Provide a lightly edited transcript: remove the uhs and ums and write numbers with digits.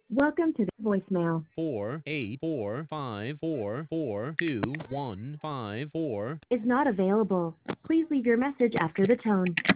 Welcome to the voicemail. 484544215 Is not available. Please leave your message after the tone.